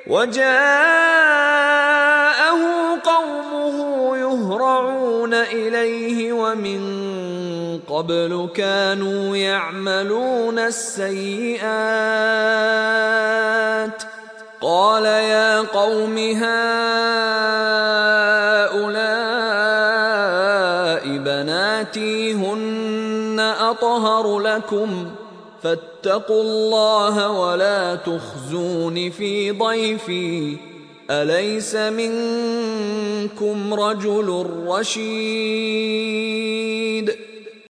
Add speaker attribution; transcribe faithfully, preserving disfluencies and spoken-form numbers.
Speaker 1: وجاءه قومه يهرعون إليه ومن قبل كانوا يعملون السيئات قال يا قوم هؤلاء بناتي هن أطهر لكم فاتقوا الله ولا تخزون في ضيفي أليس منكم رجل رشيد